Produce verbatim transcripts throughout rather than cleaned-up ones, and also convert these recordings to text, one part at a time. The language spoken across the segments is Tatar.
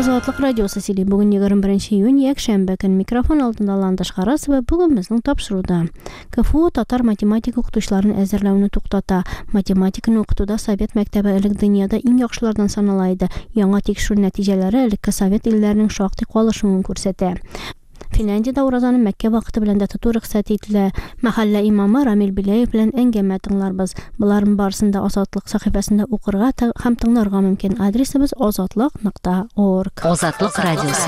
Азатлык радиосы сөйли. Бүген егерме беренче июнь якшәмбе көн микрофон алдында Ландыш Харас ва бүген безнең тапшыруда. КФУ татар математика укытучыларын әзерләүне туктата. Математиканы укытуда Совет мәктәбе элек дөньяда иң яхшылардан санала иде. Яңа тикшерү нәтиҗәләре элекке Совет илләренең шактый калышуын күрсәтә. Финляндиядә уразаны Мәккә вакыты белән дә тоту рөхсәт ителә. Мәхәллә имамы Рамил Биләев белән әңгәмә тыңларбыз. Буларның барысын да Азатлык сәхифәсендә укырга һәм тыңларга мөмкин. Адресыбыз азатлык нокта орг. Азатлык радиосы.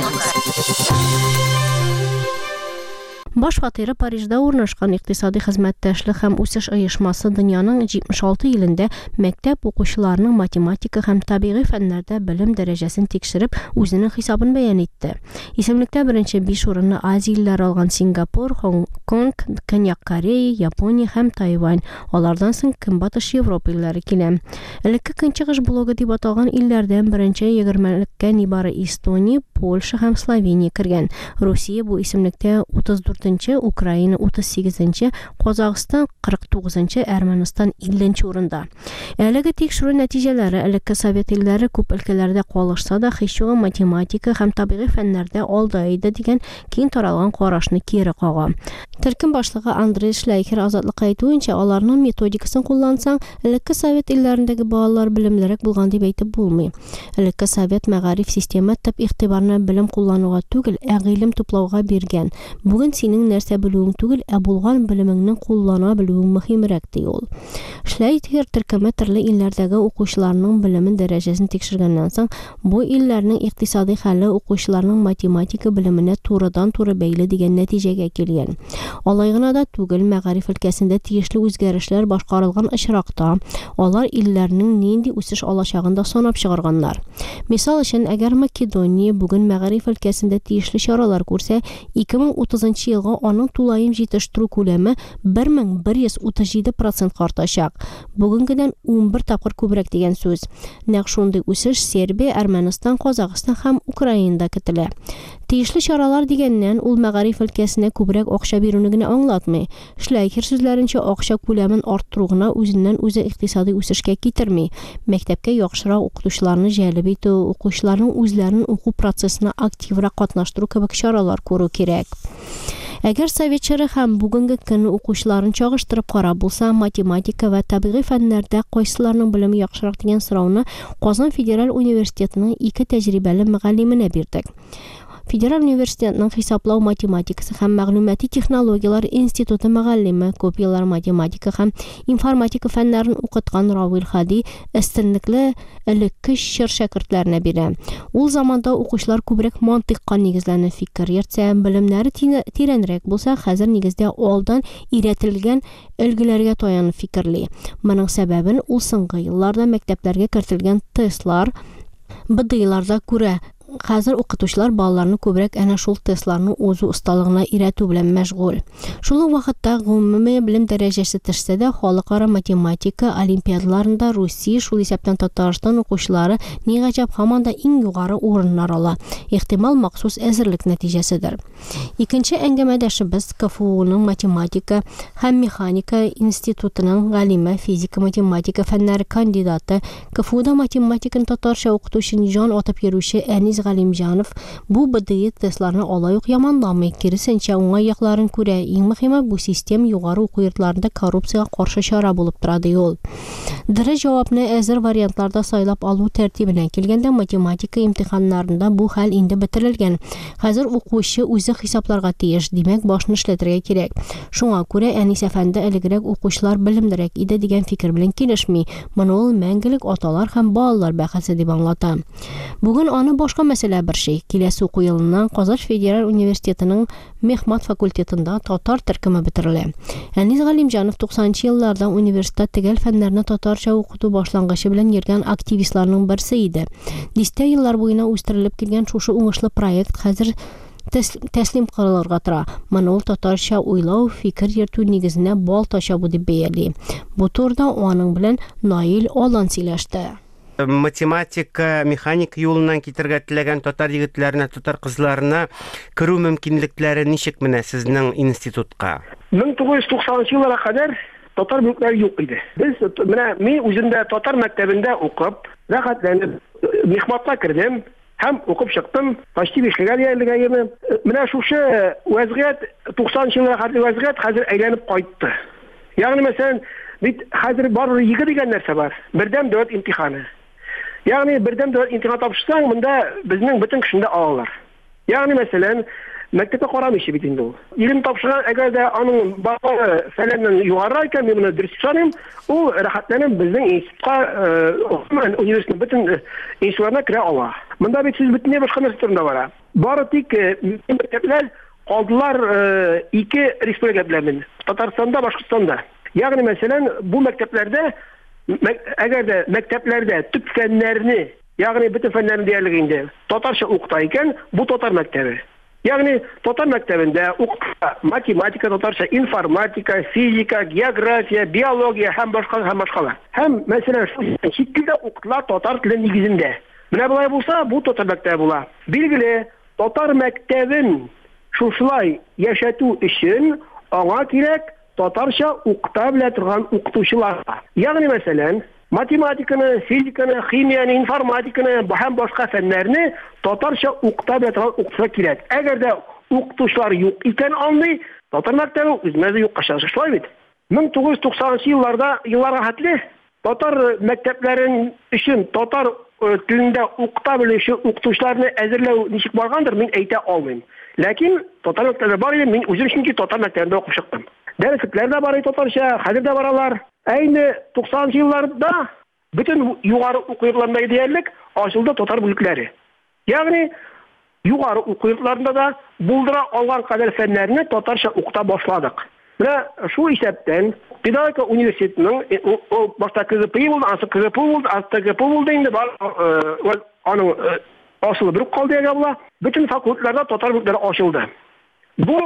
Баш фатиры Парижда урнашкан икътисади хезмәттәшлек һәм үсеш оешмасы дөньяның җитмеш алты илендә мәктәп укучыларының математика һәм табигый фәннәрдә белем дәрәҗәсен тикшереп, үзенең хисабын бәян итте. Исемлектә беренче биш урынны Азия илләре алган Сингапур, Гонконг, Көньяк Корея, Япония һәм Тайвань. Алардан соң Көнбатыш Европа илләре килә. Элекке Көнчыгыш блогы дип аталган илләрдән беренче егермелеккә нибары Эстония, Польша һәм Словения кергән. Русия бу исемлектә утыз дүртенче, Украина утыз сигезенче, Казакстан кырык тугызынчы, Әрмәнстан илле урында. Әлеге тикшерү нәтиҗәләре элекке Совет илләре күп өлкәләрдә калышса да, һичюгы математика һәм табигый фәннәрдә алда иде дигән киң таралган карашны кире кага. Төркем башлыгы Андрей Шлейхер Азатлыкка әйтүенчә, аларның методикасын куллансаң, элекке Совет илләрендәге балалар белемлерәк булган дип әйтеп булмый. Элекке Совет мәгариф система төп игътибарны белем куллануга түгел, ә гыйлем туплауга биргән. Бүген синең нәрсә белүең түгел, ә булган белемеңне куллана белүең мөһимрәк ди ул. Шлейхер төркеме төрле илләрдәге укучыларның белемен дәрәҗәсен тикшергәннән соң, бу илләрнең икътисади хәле укучыларның математика белеменә турыдан-туры бәйле дигән нәтиҗәгә килгән. Алай гына да түгел, мәгариф өлкәсендә тиешле үзгәрешләр башкарылган очракта, алар илләрнең нинди үсеш алачагын да санап чыгарганнар. Мисал өчен, әгәр Македония бүген мәгариф өлкәсендә тиешле чаралар күрсә, ике мең утызынчы елга аның тулаем җитештерү күләме бер мең бер йөз утыз җиде процентка артачак. Бүгенгедән ун бер тапкыр күбрәк дигән сүз. Нәкъ шундый үсеш Сербия, Әрмәнстан, Казакстан һәм Украинада көтелә. Тиешле чаралар дигәннән ул мәгариф өлкәсенә күбрәк акча бирүне генә аңлатмый. Шлейхер сүзләренчә, акча күләмен арттыру гына үзеннән үзе икътисади үсешкә китерми. Мәктәпкә яхшырак укытучыларны җәлеп итү, укучыларның үзләрен уку процессына активрак катнаштыру кебек чаралар күрү кирәк. Әгәр Совет чоры һәм бүгенге көн укучыларын чагыштырып карап булса, математика ва табигый фәннәрдә кайсыларның белеме яхшырак дигән сорауны Казан Федераль университетының ике тәҗрибәле мөгаллименә бирдек. Федераль университетның хисаплау математикасы һәм мәгълүмати технологиялар институты мөгаллиме, күп еллар математика һәм информатика фәннәрен укыткан Равил Хади өстенлекле элекке чор шәкертләренә бирә. Ул заманда укучылар күбрәк мантыйкка нигезләнеп фикер йөртсә, белемнәре тирәнрәк булса, хәзер нигездә алдан өйрәтелгән өлгеләргә таянып фикерли. Моның сәбәбен ул соңгы елларда мәктәпләргә кертелгән тестлар, БДИларда күрә. Хәзер укытучылар балаларны күбрәк әнә шул тестларны узу осталыгына өйрәтү белән мәшгуль. Шул ук вакытта гомуми белем дәрәҗәсе төшсә дә, халыкара математика олимпиадаларында Русия, шул исәптән Татарстан укучылары ни гаҗәп һаман да иң югары урыннар ала. Ихтимал махсус әзерлек нәтиҗәседер. Икенче әңгәмәдәшебез КФУның математика һәм механика институтының галиме, физика, математика фәннәре кандидаты, КФУда математиканы татарча укытучы җан атып йөрүче Әнис Галимҗанов бу БДИ тестларны алай ук яманламый, киресенчә уңай якларын күрә. Иң мөһиме, бу система югары уку йортларында коррупциягә каршы чара булып тора ди ул. Дөрес җавапны әзер вариантларда сайлап алу тәртибенә килгәндә, математика имтиханнарында бу хәл инде бетерелгән. Хәзер укучы үзе хисапларга тиеш, димәк башны эшләтергә кирәк. Шуңа күрә Әнис әфәнде элегрәк укучылар белемлерәк иде дигән фикер белән килешми. Моны ул мәңгелек аталар һәм балалар бәхәсе дип аңлата. Бүген аны башка мәсьәлә бер шей. Киләсе уку елыннан Казан Федераль университетының мехмат факультетында татар төркеме бетерелә. Әнис Галимҗанов туксанынчы елларда университет төгәл фәннәрне татарча укыту башлангычы белән йөргән активистларның берсе иде. Дистә еллар буена үстерелеп килгән шушы уңышлы проект хәзер тәслим кылырга тора. Моны ул татарча уйлау, фикер йөртү нигезенә бал ташабу дип бәяли. Бу турыда аның белән Наил Алан сөйләште. Математика, механика юлынан китергә теләгән татар егетләренә, татар кызларына керү мөмкинлекләре ничек менә сезнең институтка? мең тугыз йөз туксанынчы елларга кадәр татар бүлекләре юк иде. Без менә мин үземдә татар мәктәбендә укып, рәхәтләнеп мехматка кердем. Һәм укып чыктым, почти бишкәгә диярлек әйеме. Менә шушы вазгыять туксанынчы елларга хәтле вазгыять хәзер әйләнеп кайтты. Ягъни мәсәлән, бит хәзер барыбер ике дигән нәрсә бар. Бердәм дәүләт имтиханы. Ягъни бердәм дәүләт имтихан тапшырсаң, монда безнең бөтен кешендә алалар. Ягъни мәсәлән, мәктәпкә карамыйчы бит инде ул. Илем тапшырган, әгәр дә аның баллары фәләннән югары икән, мин моны дөрес саныйм, ул рәхәтләнеп безнең институтка, гомумән университетның бөтен институтларына керә ала. Монда бит сүз бөтенләй башка нәрсә турында бара. Бары тик мәктәпләр калдылар ике республика белән, Татарстанда, Башкортстанда. Ягъни мәсәлән, бу мәктәпләрдә, әгәр дә мәктәпләрдә төп фәннәрне, ягъни бөтен фәннәрне диярлек инде татарча укыта икән, бу татар мәктәбе. Ягъни татар мәктәбендә укыта математика татарча, информатика, физика, география, биология һәм башка һәм башкалар. Һәм мәсәлән, чит телдә укытыла татар теле нигезендә. Менә болай булса, бу татар мәктәбе була. Билгеле, татар мәктәбен шушылай яшәтү өчен аңа кирәк татарча укыта белә торган укытучылар. Ягъни мәсәлән, математиканы, физиканы, химияны, информатиканы һәм башка фәннәрне татарча укыта белә торган укытучылар кирәк. Әгәр дә укытучылар юк икән андый, татар мәктәбе үзенә юкка чыгыш шулай бит. мең тугыз йөз туксанынчы елларда елларга хәтле татар мәктәпләрен өчен татар телендә укыта белүче укытучыларны әзерләү ничек баргандыр, мин әйтә алмыйм. Ләкин татар мәктәбе бар иде, мин үзем чөнки татар мәктәбендә укып чыктым. Дәресләр дә бар иде татарча, хәзер дә баралар. Ә инде туксанынчы елларда бөтен югары уку йортларында диярлек ачылды татар бүлекләре. Ягъни югары уку йортларында да булдыра алган кадәр фәннәрне татарча укыта башладык. Менә шул исәптән педагогика университетының башта КГП булды, ансы КГП булды, ансы ТГП булды инде бар, аның асылы бер калды яга була. Бөтен факультетларда татар бүлекләре ачылды. Бу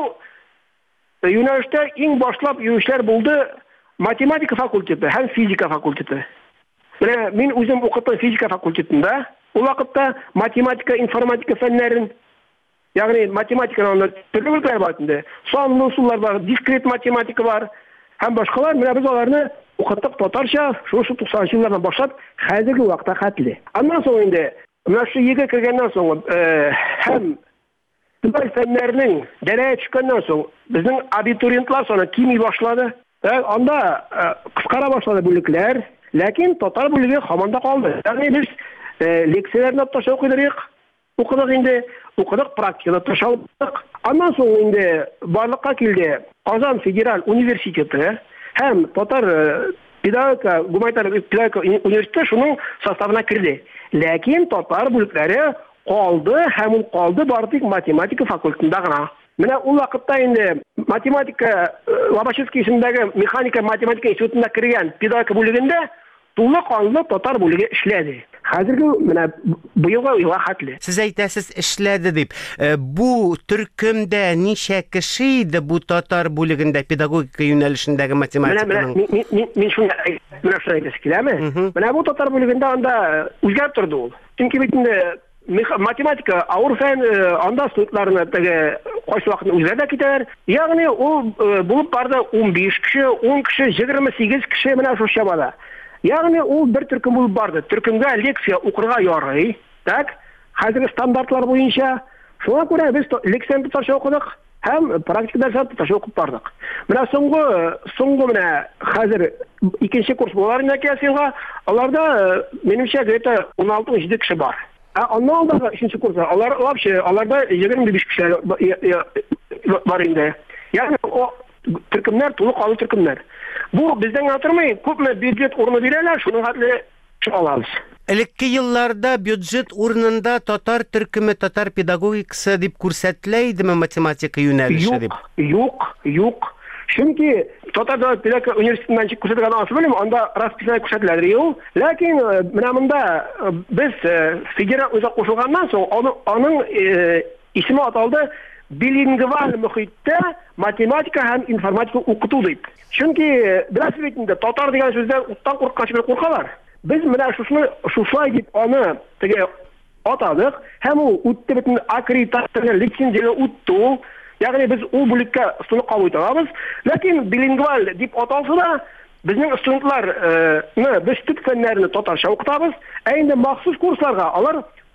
юнәлештә иң башлап йөрүчеләр булды математика факультеты һәм физика факультеты. Менә мин үзем укыттым физика факультетында. Ул вакытта математика, информатика фәннәрен, ягъни математиканың төрле бүлекләре бар инде. Санлы усуллар бар, дискрет математика бар һәм башкалар. Менә без аларны укыттык татарча, шушы туксанынчы еллардан башлап хәзерге вакытта хәтле. Аннан соң инде менә шу егә кергәннән соң һәм Төгәл фәннәрнең дәрәҗә төшкәннән соң безнең абитуриентлар саны кими башлады. Анда кыскара башлады бүлекләр, ләкин татар бүлеге һаман да калды. Ягъни без лекцияләрне татарча укыдык, укыдык инде, укыдык практикада татарча укыдык. Аннан соң инде барлыкка килде Казан федераль университеты һәм татар педагогика, гуманитар педагогика университеты шуның составына кирде. Ләкин татар бүлекләре калды һәм ул калды бары тик математика факультетында гына. Менә ул вакытта инде математика Лобачевский исемендәге механика математика институтына кергән педагогика бүлегендә тулы канлы татар бүлеге эшләде. Хәзерге менә быелга елга хәтле. Сез әйтәсез эшләде дип. Бу төркемдә ничә кеше иде бу татар бүлегендә педагогика юнәлешендәге математиканың? Менә мин мин шуны менә шуны әйтәсе киләме? Менә бу татар бүлегендә анда үзгәреп торды ул. Чөнки бит инде математика авыр фән, анда студентларны теге кайсы вакытны үзләре китәләр. Ягъни ул булып барды ун биш кеше, ун кеше, егерме сигез кеше менә шу чамада. Ягъни ул бер төркем булып барды. Төркемгә лекция укырга ярый. Так, хәзерге стандартлар буенча. Шуңа күрә без лекцияны татарча укыдык һәм практика дәресләрне татарча укып бардык. Менә соңгы соңгы менә хәзер икенче курс булар инде, аларда минемчә где-то ун алты ун җиде кеше бар. Аннан алдагы өченче курста алар вообще аларда егерме биш кеше бар инде. Ягъни төркемнәр тулы калу төркемнәр. Бу бездән атырмый, күпме бюджет урыны бирәләр, шуның хәтле алабыз. Элекке елларда бюджет урынында татар төркеме, татар педагогикасы дип күрсәтелә идеме математика юнәлеше дип? Юк, юк. Чөнки татар педагогика университетынан чык күрсәтелгән асы белән анда расписание күрсәтеләдер ул. Ләкин менә монда без федераль үзәк кушылганнан соң аның исеме аталды билингваль мөхиттә математика һәм информатика укыту дип. Чөнки беләсез бит инде татар дигән сүздән уттан куркканчы бер куркалар. Без менә шушны шушай дип аны теге атадык һәм ул үтте бөтен аккредитация лицензия үтте. Ягъни без ул бүлеккә студент кабул итәбез. Ләкин билингваль дип аталса да безнең студентларны без төп фәннәрне татарча укытабыз. Ә инде махсус курсларга алар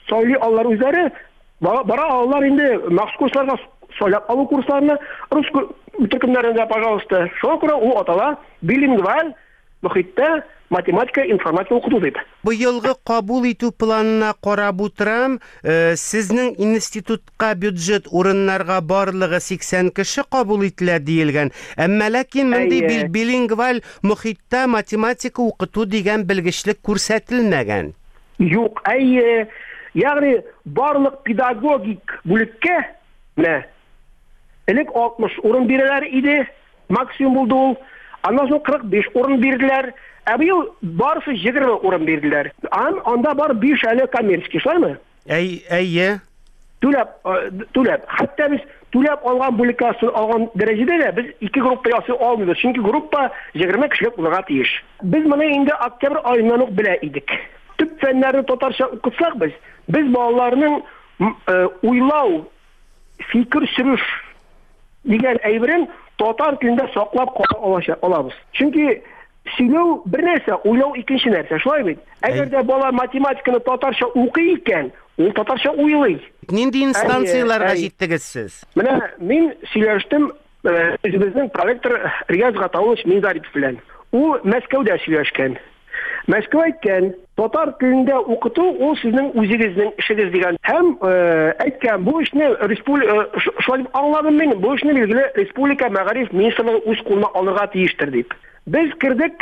сөйли алар үзләре, бара алар инде махсус курсларга сөйләп алу курсларны рус төркемнәрендә, пожалуйста. Шуңа күрә ул атала билингваль мөхиттә математика, информатика укыту дип. Быелгы кабул итү планына карап утырам, сезнең институтка бюджет урыннарга барлыгы сиксән кеше кабул ителә диелгән. Әмма ләкин мондый билингваль мөхиттә математика укыту дигән белгечлек күрсәтелмәгән. Юк, әйе. Ягъни барлык педагогик бүлеккә менә элек алтмыш урын бирәләр иде, максимум булды ул. Аннан соң кырык биш урын бирделәр. Ә быел барысы егерме урын бирделәр. Ан анда бар биш әле коммерческий, шулаймы? Әй, әйе. Түләп, түләп. Хәтта без түләп алган бүлеккә алган дәрәҗәдә дә без ике группа ясый алмыйбыз. Чөнки группа егерме кешелек булырга тиеш. Без моны инде октябрь аеннан ук белә идек. Төп фәннәрне татарча укытсак без, без балаларның уйлау, фикер сөрүш дигән әйберен татар телендә саклап кала алабыз. Чөнки сөйләү бер нәрсә, уйлау икенче нәрсә, шулай бит. Әгәр дә бала математиканы татарча укый икән, ул татарча уйлый. Нинди инстанцияларга җиттегез сез? Менә мин сөйләштем үзебезнең проректор Рияз Гатаулович Минзарипов белән. Ул Мәскәүдә сөйләшкән. Мәскәү әйткән, татар телендә укыту ул сезнең үзегезнең эшегез дигән. Һәм әйткән, бу эшне республика шулай дип аңладым мин, бу эшне билгеле республика мәгариф министрлыгы үз кулына алырга тиештер дип. Без кирдек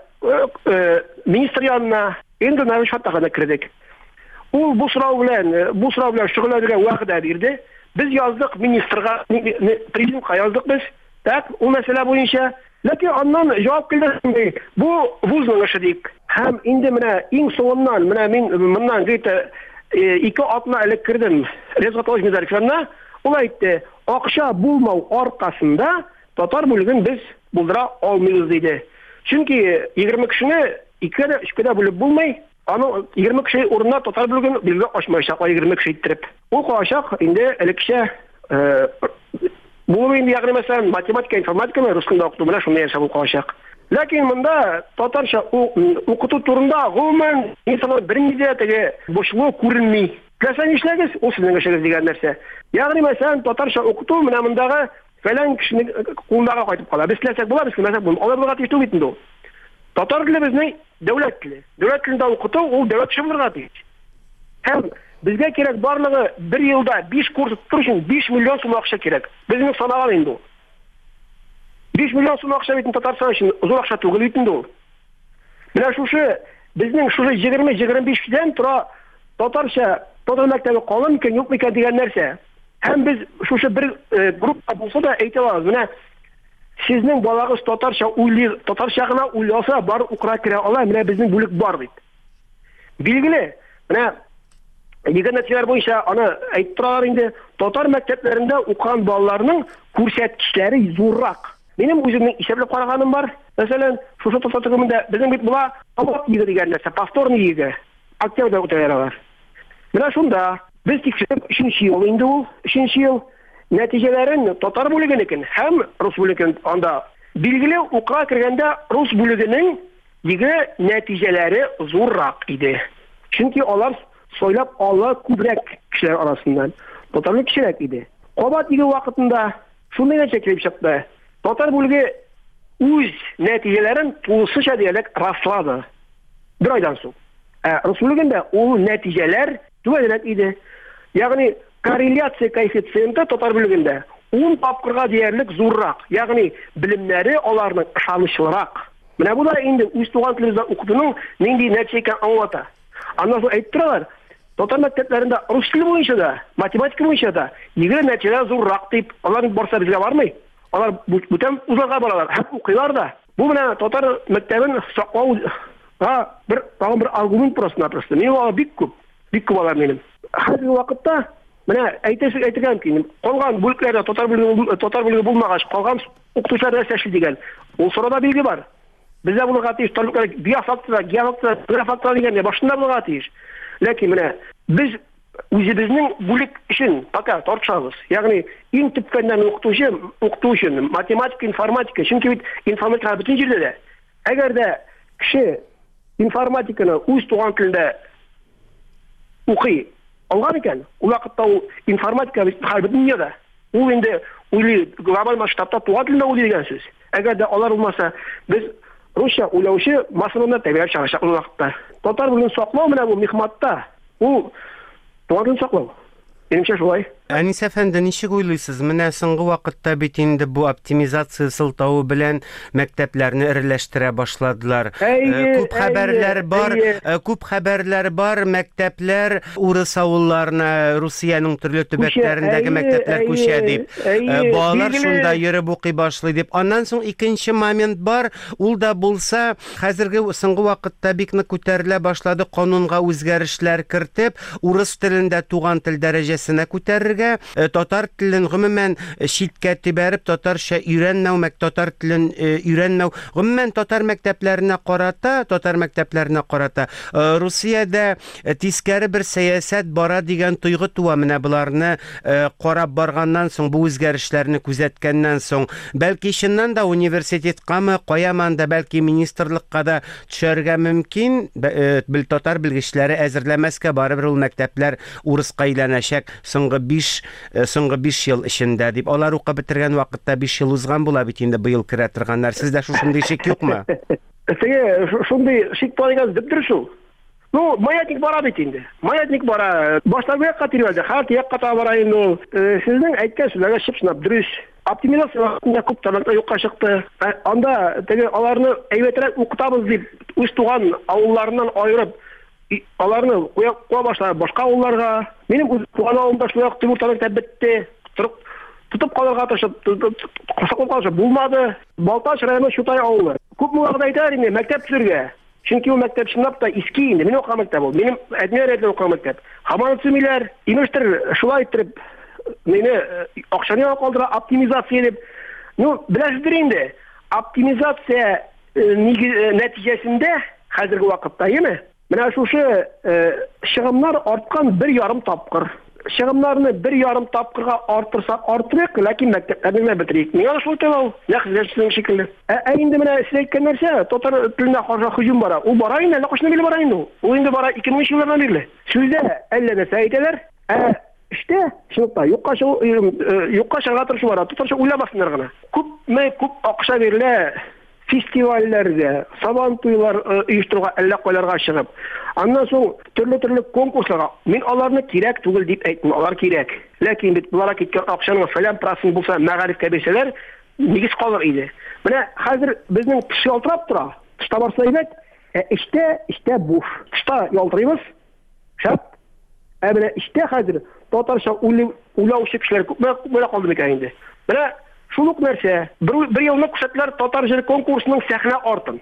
министр янына, инде Навиш Фаттахына кирдек. Ул бу сорау белән, бу сорау белән шөгыльләнергә вакыт бирде. Без яздык министрга, президентка яздык без. Так, ул мәсьәлә буенча. Ләкин аннан җавап килде, бу вузның эше дип. Һәм инде менә иң соңыннан, менә мин моннан гыйта ике атна элек кирдем Резгатович Мизарифовна. Ул әйтте, акча булмау аркасында татар бүлеген без булдыра алмыйбыз диде. Чөнки егерме кешене икедә, өчкәдә бүлеп булмый. Аны егерме кеше урынына татар бүлеген билге ачмаячак, егерме кеше иттереп. Ул калачак инде элекчә бу инде ягъни мәсәлән математика, информатика, рус телендә укыту белән шундый яшәп ул калачак. Ләкин монда татарча укыту турында гомумән инсанлар бернинди дә теге бушлык күренми. Кәсә нишләгез? Ул сезнең эшегез дигән нәрсә. Ягъни мәсәлән татарча укыту менә мондагы фәлән кешенең кулындагы кайтып кала. Без теләсәк була, без теләсәк булмый. Алар булга тиеш түгел инде. Татар теле безнең дәүләт теле. Дәүләт телендә укыту ул дәүләт шымлырга тиеш. Һәм безгә кирәк барлыгы бер елда биш курс укыту өчен биш миллион сум акча кирәк. Безнең санаган инде ул. биш миллион сум акча бит Татарстан өчен зур акча түгел бит инде ул. Менә шушы безнең шушы егерме егерме бишдән тора татарча татар мәктәбе калын икән, юк икән дигән нәрсә. Һәм без шушы бер группа булса да әйтә алабыз. Менә сезнең балагыз татарча уйлый, татарча гына уйласа бар укыра керә ала, менә безнең бүлек бар бит. Билгеле, менә егерме нәтиҗәләр буенча аны әйтеп торалар инде, татар мәктәпләрендә укыган балаларның күрсәткечләре зуррак. Минем үземнең исәпләп караганым бар. Мәсәлән, шушы татар телендә безнең бит була ават иге дигән нәрсә, повторный иге. Октябрьдә үтәләр. Менә шунда без тикшереп өченче ел инде ул, өченче ел нәтиҗәләрен татар бүлегенекен һәм рус бүлеген анда билгеле укыга кергәндә рус бүлегенең иге нәтиҗәләре зуррак иде. Чөнки алар сойлап ала күбрәк кешеләр арасыннан. Татарлык кешеләр иде. Кабат иге вакытында шундый нәтиҗә килеп чыкты. Татар бүлеге үз нәтиҗәләрен тулысынча диярлек раслады. Бер айдан соң. Ә рус бүлегендә ул нәтиҗәләр түбәнрәк иде. Ягъни корреляция коэффициенты татар бүлегендә ун тапкырга диярлек зуррак. Ягъни белемнәре аларның ышанычлырак. Менә бу да инде үз туган телендә укытуның нинди нәтиҗә икән аңлата. Аннан соң әйтеп торалар, татар мәктәпләрендә рус теле буенча да, математика буенча да егерме нәтиҗәләр зуррак дип, алар барса безгә бармый. Алар бүтән узарга баралар, һәм укыйлар да. Бу менә татар мәктәбен саклау га бер тагын бер аргумент просто-напросто. Мин ул бик күп, бик күп алар минем. Хәзерге вакытта менә әйтәсез әйтергән ки, калган бүлекләрдә татар бүлеге татар бүлеге булмагач, калган укытучылар нәрсә эшли дигән. Ул сорада билге бар. Бездә булырга тиеш, татарлыклар биофактор, геофактор, геофактор дигәндә башында булырга тиеш. Ләкин менә без үзебезнең бүлек өчен пока тартышабыз. Ягъни иң төп фәннәрне укытучы, укытучы математика, информатика, чөнки бит информатика бөтен җирдә дә. Әгәр дә кеше информатиканы үз туган телендә укый, алган икән. Ул вакытта ул информатика һәр дөньяда. Ул инде уйлый глобаль масштабта туган телдә уйлый дигән сүз. Әгәр дә алар булмаса, без русча уйлаучы массаны тәбият чыгачак ул вакытта. Татар белән саклау менә бу михматта. Ул туган телне саклау. Менимчә шулай. Әнис әфәнде, ничек уйлыйсыз? Менә соңгы вакытта бит инде бу оптимизация сылтавы белән мәктәпләрне эреләштерә башладылар. Күп хәбәрләр бар, күп хәбәрләр бар, мәктәпләр урыс авылларына, Русиянең төрле төбәкләрендәге мәктәпләр күчә дип. Балалар шунда йөреп укый башлый дип. Аннан соң икенче момент бар, ул да булса, хәзерге соңгы вакытта бик нык күтәрелә башлады, канунга үзгәрешләр кертеп, урыс телендә туган тел дәрәҗәсенә күтәрергә, татар телен гомумән читкә тибәреп, татарча өйрәнмәү, татар телен өйрәнмәү, гомумән татар мәктәпләренә карата, татар мәктәпләренә карата Русиядә тискәре бер сәясәт бара дигән тойгы туа. Менә буларны карап барганнан соң, бу үзгәрешләрне күзәткәннән соң, бәлки чыннан да университеткамы, каяман да, бәлки министрлыкка да төшәргә мөмкин. Бил татар белгечләре әзерләмәскә барыбер ул мәктәпләр урыска әйләнәчәк соңгы биш соңгы биш ел эчендә дип. Алар укып бетергән вакытта биш ел узган була бит инде быел керә торганнар. Сездә шушындый шик юкмы? Теге шундый шик бар икән дип дөресү. Ну, маятник бара бит инде. Маятник бара. Баштагы якка тирәлде. Хәр якка та бара инде. Сезнең әйткән сүзләргә чып-чынлап дөрес. Оптимизация вакытында күп талантлар юкка чыкты. Анда теге аларны әйбәтрәк укытабыз дип, үз туган авылларыннан айырып, аларны куя башлар башка авылларга. Минем үз туган авылымда шулай Тимур мәктәп бетте. Тотып калырга тырышып, кысакып калышы булмады. Балтач районы Шутай авылы. Күп муллар әйтәр инде мәктәп төзергә. Чөнки ул мәктәп чынлап та иске инде. Мин укыган мәктәп ул. Минем әтнәр укыган мәктәп. Һаман түмиләр, имештер шулай итеп мине акчаны калдыра, оптимизация дип. Ну, беләсездер инде. Оптимизация нәтиҗәсендә хәзерге вакытта, яме? Менә шушы чыгымнар арткан бер ярым тапкыр. Чыгымнарны бер ярым тапкырга артырсак артырык, ләкин мәктәпләрне бетерик. Нигә шулай тәвау? Нәхҗәсен шикелле. Ә инде менә сез әйткән нәрсә, татар теленә каршы һөҗүм бара. Ул бара инде, кашны биле бара инде. Ул инде бара ике мең еллардан бирле. Сүздә әллә нәрсә әйтәләр. Ә эштә шунда юкка юкка чыга торышы бара. Татарча уйламасыннар гына. Күпме күп акча бирелә фестивальләргә, сабан туйлар оештыруга, әллә кайларга чыгып. Аннан соң төрле-төрле конкурсларга. Мин аларны кирәк түгел дип әйтмим, алар кирәк. Ләкин бит буларга киткән акчаның фәлән процент булса, мәгарифкә бирсәләр, нигез калыр иде. Менә хәзер безнең теш ялтырап тора. Тышта барса әйбәт, ә эштә, эштә буш. Тышта ялтырыйбыз. Шәп. Ә менә эштә хәзер татарча уйлаучы кешеләр күпме калды микән инде. Менә шул ук нәрсә. Бер елны күрсәтләр татар җыр конкурсының сәхнә артын.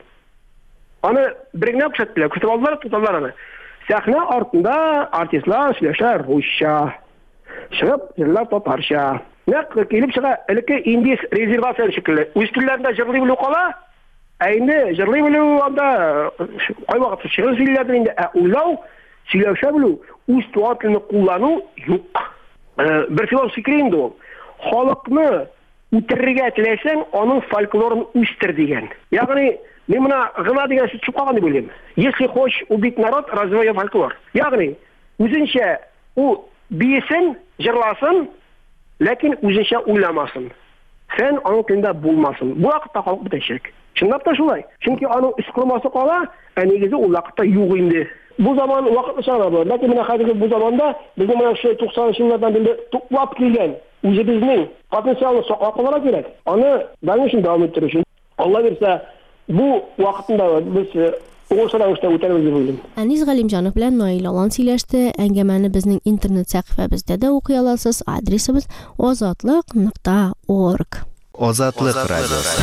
Аны бергә күрсәттеләр, күрсәтеп алдылар, тоталар аны. Сәхнә артында артистлар сөйләшә русча. Чыгып җырлар татарча. Нәкъ килеп чыга, элекке индис резервация шикелле. Үз телләрендә җырлый белү кала. Ә инде җырлый белү анда кай вакыт чыгыр сөйләр инде. Ә уйлау, сөйләшә белү, үз туган телне куллану юк. Бер философ фикер инде ул. Халыкны үтерергә теләсәң, аның фольклорын үстер дигән. Ягъни мин моны гына дигән сүз чыккан дип уйлыйм. Если хочешь убить народ, развивай фольклор. Ягъни үзенчә ул биесен, җырласын, ләкин үзенчә уйламасын. Фән аның телендә булмасын. Бу вакытта халык бетәчәк. Чынлап та шулай. Чөнки аның искырмасы кала, ә нигезе ул вакытта юк инде. Бу заман вакытлы чара бу. Ләкин менә хәзерге бу заманда безнең менә шу туксанынчы еллардан бирле туплап килгән үзебезнең потенциалны саклап калырга кирәк. Аны дәвамын дәвам иттерү өчен Алла бирсә, бу вакытында без уңышлы рәвештә үтәрбез дип уйлыйм. Әнис Галимҗанов белән Наил Алан сөйләште. Әңгәмәне безнең интернет сәхифәбездә дә укый аласыз. Адресыбыз озатлык нокта орг. Озатлык радиосы.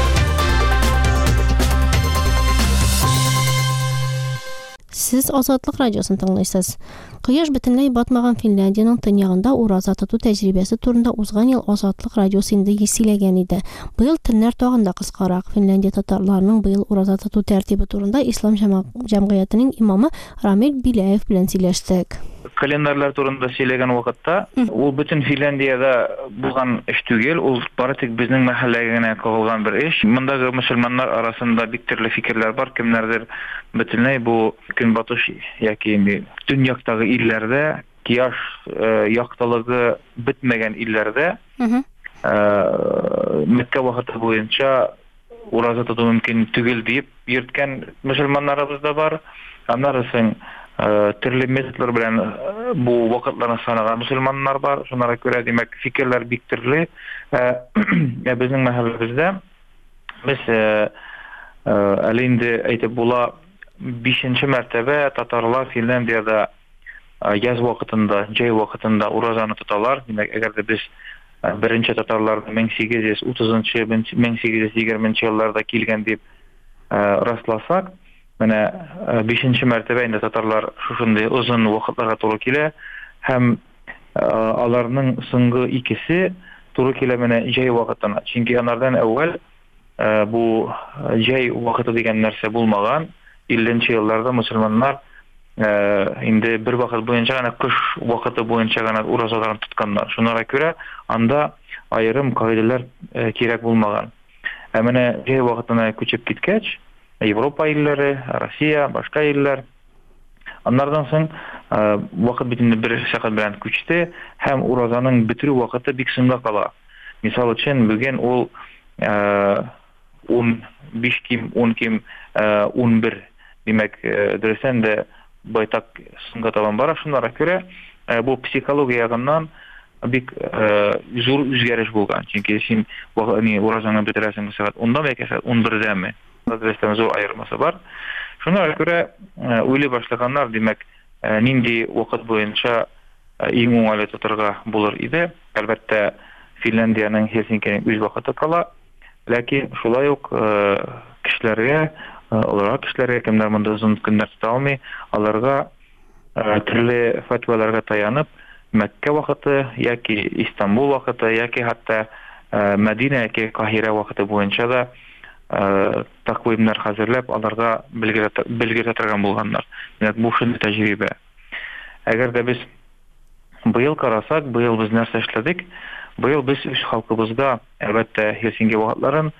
Сез Азатлык радиосын тыңлыйсыз. Кояш бөтенләй батмаган Финляндиянең төньягында ураза тоту тәҗрибәсе турында узган ел Азатлык радиосы инде сөйләгән иде. Быел төннәр тагын да кыскарак. Финляндия татарларының быел ураза тоту тәртибе турында Ислам җәмгыятенең имамы Рамил Биляев белән сөйләштек. Календарьлар турында сөйләгән вакытта, ул бөтен Финляндиядә булган эш түгел, ул бары тик безнең мәхәлләгә генә кагылган бер эш. Мондагы мөселманнар арасында бик төрле фикерләр бар. Кемнәрдер бөтенләй бу көнбатыш яки инде төньяктагы илләрдә кияш яктылыгы бетмәгән илләрдә Мәккә вакыты буенча ураза тоту мөмкин түгел дип йөрткән мөселманнарыбыз да бар. Аннарысын төрле методлар белән бу вакытларны санаган мөселманнар бар. Шуннан күрә димәк фикерләр бик төрле. Безнең мәхәлләбездә без әле инде әйтеп була бишенче мәртәбә татарлар Финляндиядә яз вакытында, җәй вакытында уразаны тоталар. Димәк, әгәр дә без беренче татарлар мең сигез йөз утызынчы мең сигез йөз егерменче елларда килгән дип расласак, менә бишенче мәртәбә инде татарлар шушындай озын вакытларга туры килә һәм аларның соңгы икесе туры килә менә җәй вакытына. Чөнки анардан әүвәл бу җәй вакыты дигән нәрсә булмаган. илле елларда мөселманнар инде бер вакыт буенча гына кыш вакыты буенча гына уразаларын тотканнар. Шуннан күрә анда айрым кагыйдәләр кирәк булмаган. Ә менә җәй вакытына күчеп киткәч, Европа илләре, Россия, башка илләр аннардан соң вакыт битендә бер сәгать белән күчте һәм уразаның бетерү вакыты бик соңга кала. Мисал өчен бүген ул ун биш ким, ун ким, ун бер димәк, дөресен дә байтак соңга табан бара. Шуннан күрә бу психология ягыннан бик зур үзгәреш булган. Чөнки син уразаны бетерәсең сәгать онда яки сәгать ун бердәме? Дөрестән зур аермасы бар. Шуннан күрә уйлый башлаганнар, димәк, нинди вакыт буенча иң уңайлы тотырга булыр иде. Әлбәттә, Финляндиянең Хельсинкиның үз вакыты кала. Ләкин шулай ук кешеләргә, оларак кешеләргә, кемнәр монда озын көннәр тота алмый, аларга төрле фатваларга таянып, Мәккә вакыты яки Истанбул вакыты яки хәтта Мәдинә яки Каһирә вакыты буенча да тәкъвимнәр хәзерләп, аларга белгерә торган булганнар. Димәк, бу шундый тәҗрибә. Әгәр дә без быел карасак, быел без нәрсә эшләдек? Быел без үз халкыбызга, әлбәттә, Хельсинки вакытларын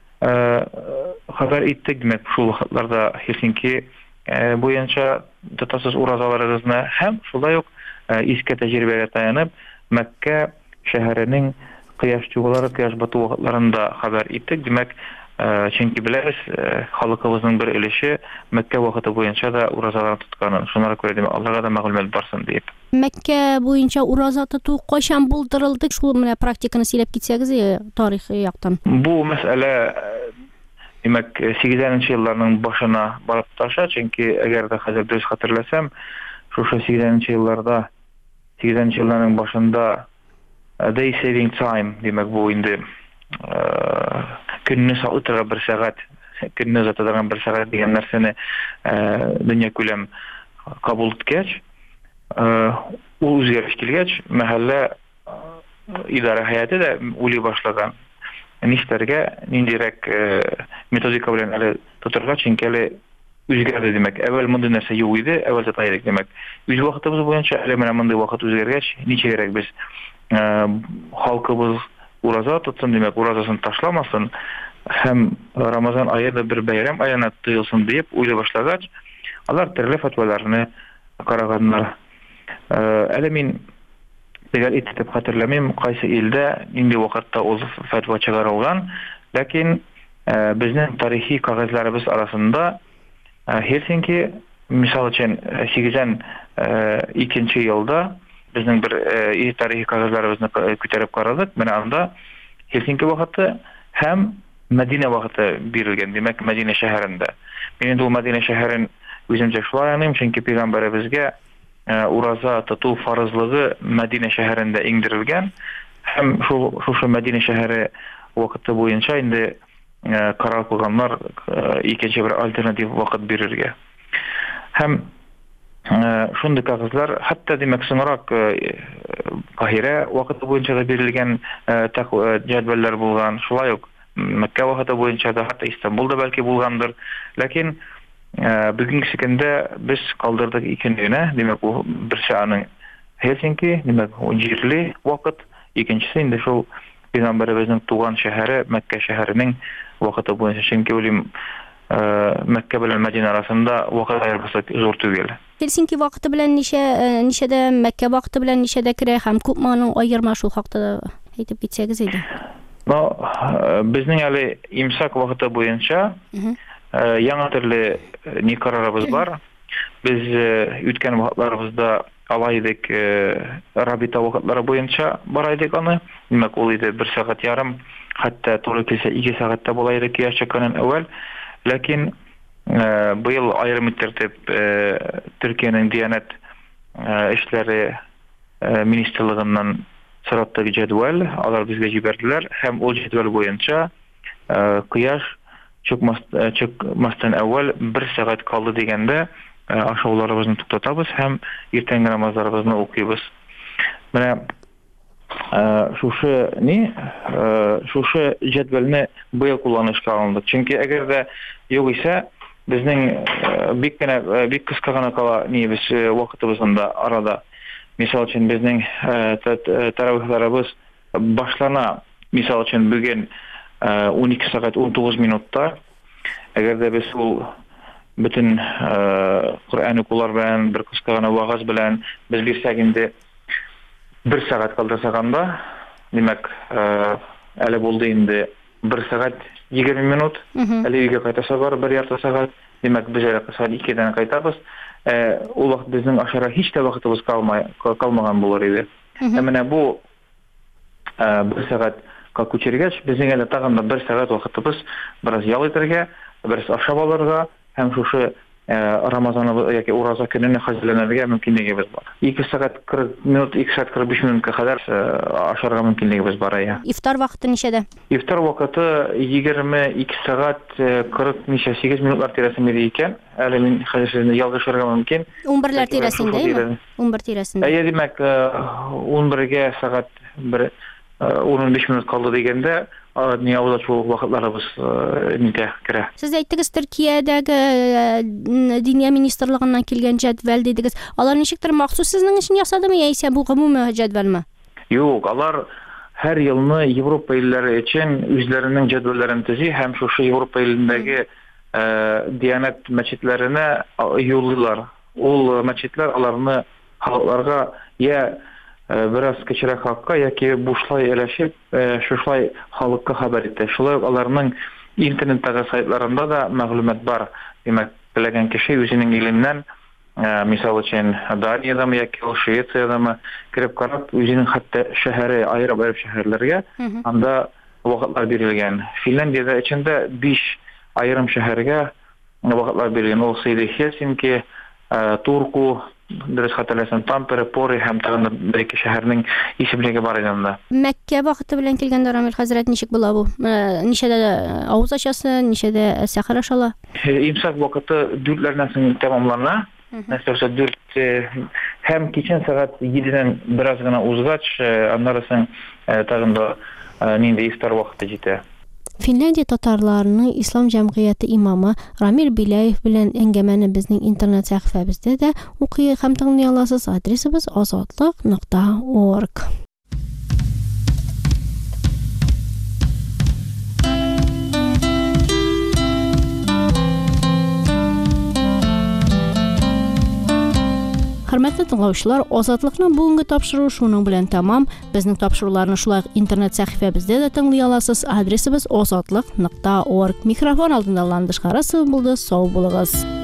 хәбәр иттек. Димәк, шул вакытларда Хельсинки буенча тотасыз уразаларыгызны һәм шулай ук иске тәҗрибәгә таянып, Мәккә шәһәренең кояш чыгулары, кояш бату вакытларында хәбәр иттек. Димәк, чөнки беләбез, халкыбызның бер өлеше Мәккә вакыты буенча да уразаларын тотканын. Шуннан күрә димәк, аларга да мәгълүмат барсын дип. Мәккә буенча ураза тоту кайчан булдырылды? Шул менә практиканы сөйләп китсәгез, тарихи яктан. Бу мәсьәлә димәк сигезенче елларның башына барып таша, чөнки әгәр дә хәзер дөрес хәтерләсәм, шушы сигезенче елларда, сигезенче елларның башында day saving time, димәк, бу инде көнне сакларга бер сәгать, көнне узатырга бер сәгать дигән нәрсәне дөнья күләм кабул иткәч, ул үзгәреш килгәч, мәхәллә идара һәйәте дә уйлый башлаган. Нишләргә, ниндирәк методика белән әле тотырга, чөнки әле үзгәрде, димәк. Әввәл мондай нәрсә юк иде, әввәл тотайдык, димәк. Үз вакытыбыз буенча әле менә мондай вакыт үзгәргәч, ничегәрәк без халкыбыз ураза тотсын, димәк, уразасын ташламасын һәм Рамазан ае да бер бәйрәм аена тыелсын дип уйлый башлагач, алар төрле фатваларны караганнар. Әле мин төгәл итеп хәтерләмим, кайсы илдә нинди вакытта ул фатва чыгарылган, ләкин безнең тарихи кагазьләребез арасында Хельсинки, мисал өчен, сигезен икенче елда безнең бер тарихи кагазьләребезне күтәреп карадык. Менә анда Хельсинки вакыты һәм Мәдинә вакыты бирелгән, димәк, Мәдинә шәһәрендә. Мин инде ул Мәдинә шәһәрен үземчә шулай аныйм, чөнки пәйгамбәребезгә ураза тоту фарызлыгы Мәдинә шәһәрендә иңдерелгән һәм шушы Мәдинә шәһәре вакыты буенча инде карар кылганнар икенче бер альтернатив вакыт бирергә. Һәм шундый кагызлар, хәтта димәк, соңрак Каһирә вакыты буенча да бирелгән җәдвәлләр булган. Шулай ук Мәккә вакыты буенча да, хәтта Истанбулда бәлки булгандыр. Ләкин бүгенге көндә без калдырдык икенчене, димәк, бу берсе аның Хельсинки, димәк, җирле вакыт, икенчесе инде шул Пәйгамбәребезнең туган шәһәре Мәккә шәһәренең вакыты буенча. Чөнки улым Мәккә белән Мәдинә арасында вакыт аермасы зур түгел. Helsinki вакыты белән ничә ничәдә, Мәккә вакыты белән ничәдә керә һәм күпме аның аерма шул хакта әйтеп китсәгез иде. Но безнең әле имсак вакыты буенча яңа төрле ни карарыбыз бар. Без үткән вакытларыбызда алайдык рабита вакытлары буенча бара идек аны. Димәк, ул иде бер сәгать ярым, хәтта туры килсә ике сәгатьтә була иде кияшәкәннән әүвәл. Ләкин быел аерым иттереп Төркиянең Диянәт эшләре министрлыгыннан соратты җәдвал, алар безгә җибәрделәр һәм ул җәдвал буенча кояш чыкмастан әүвәл бер сәгать калды дигәндә ашауларыбызны туктатабыз һәм иртәнге намазларыбызны укыйбыз. Менә шушы ни, шушы җәдвалны быел кулланышка алындык. Чөнки әгәр дә югыйсә безнең бик кенә бик кыска гына кала нибез вакытыбызда арада. Мисал өчен безнең таравихларыбыз башлана, мисал өчен бүген унике сәгать ун тугыз минутта. Әгәр дә без ул bütün Kur'an okular белән, bir кыска гына вагыз белән без бирсәк инде бер сәгать калдырсаганда, димәк, әле булды инде бер сәгать егерме минут, әле өйгә кайтасы бар бер ярты сәгать, димәк, без әле сәгать икедән кайтабыз. Ул вакыт безнең ашара һич тә вакытыбыз калмай, калмаган булыр иде. Менә бу бер сәгатькә күчергәч, безнең әле тагын да бер сәгать вакытыбыз бераз ял итәргә, бераз ашап алырга һәм шушы Рамазан яки ураза көненә хәзерләнергә мөмкинлегебез бар. ике сәгать кырык минут, ике сәгать кырык биш минутка кадәр ашарга мөмкинлегебез бар ая. Ифтар вакыты ничәдә? Ифтар вакыты егерме ике сәгать кырык ничә сигез минутлар тирәсендә икән. Әле мин хәзерләнә ялгышырга мөмкин. ун берләр тирәсендәме? ун бер тирәсендә. Әйе, димәк, ун бергә сәгать бер ун биш минут калды дигәндә не авылда шул вакытларыбыз нидә керә. Сез әйттегез, Төркиядәге Диния министрлыгыннан килгән җәдвал дидегез. Алар ничектер махсус сезнең өчен ясадымы яисә бу гомуми җәдвалмы? Юк, алар һәр елны Европа илләре өчен үзләренең җәдвалларын төзи һәм шушы Европа илендәге Диянәт мәчетләренә юллыйлар. Ул мәчетләр аларны халыкларга я biraz кечерәк хакка яки бушлай әләшеп, шушлай халыкка хәбәр итә. Шулай аларның интернеттагы сайтларында да мәгълүмат бар. Димәк, белгән кеше үзенең иленнән, мисал өчен Даниядамы яки Швециядамы кирип карап, үзенең хәтта шәһәре аерып-аерып шәһәрләргә анда вакытлар бирелгән. Финляндиядә ичендә биш аерым шәһәргә вакытлар бирелгән. Ул Хельсинки, Турку, дөрес хәтерләсәм, Тампере, Пори һәм тагын бер-ике шәһәрнең исемлеге бар инде. Мәккә вакыты белән килгәндә Рамил хәзрәт ничек була бу? Ничәдә авыз ачасы, ничәдә сәхәр ашала? Имсак вакыты дүртләрдән соң тәмамлана. Мәсәлән, дүрт һәм кичен сәгать җидедән бераз гына узгач, аннары соң тагын да нинди ифтар вакыты җитә. Финляндия татарларының ислам җәмгыяте имамы Рамил Биляев белән әңгәмәне безнең интернет сәхифәбездә дә укый һәм тыңлый аласыз. Адресыбыз азатлык нокта орг. Хөрмәтле тыңлаучылар, Азатлыкның бүгенге тапшыруы шуның белән тәмам. Безнең тапшыруларны шулай интернет сәхифәбездә дә тыңлый аласыз. Адресыбыз азатлык нокта орг. Микрофон алдында Ландыш Харасов булды. Сау булыгыз.